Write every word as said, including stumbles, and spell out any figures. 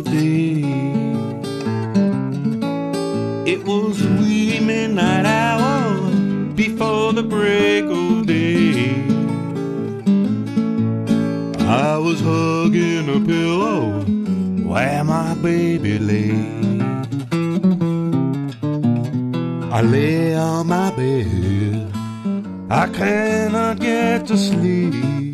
day. It was wee midnight hour before the break of day. I was hugging a pillow where my baby lay. I lay on my bed, I cannot get to sleep.